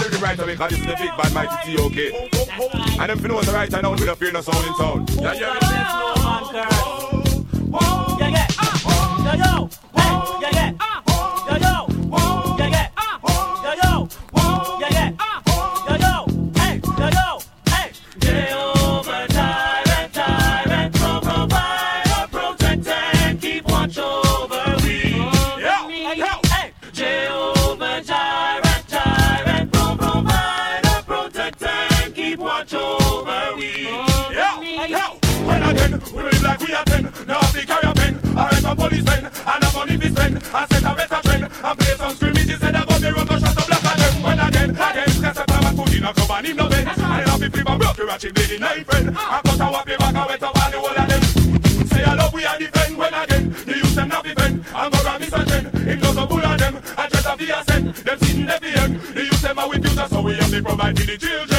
do the right away, cause this is the big bad mighty TOK. And them know the right, I know we don't fear no sound in town. Yeah, yeah. Yeah, yeah. Yo, yo. Hey, yeah, yeah. Yo, yo. Yeah, yeah. Yo, yo. Yeah, yeah. Yo, yo. Hey, yo, yo. Hey. Jehovah Jireh, Jireh, provider, protect and keep watch over we. Yeah, hey. Jehovah Jireh, Jireh, provider, protect and keep watch over we. yeah. When again, we live like we attend. Now we carry a pen, arrest some policemen, and a money we spend, and set a better trend, and play some scrimmages, and I got the road to shut up black at them. When again, stress a time and put in a club and him no bend, and have the flip and broke the ratchet blade in a friend, and cut a wappy back and wet up all the whole of them. Say I love we are defend, when again, the youth them not defend, and go ram is a trend, it goes a bull of them, and just a the ascent, them sitting at the end, the youth them are with you, so we have to provide for the children.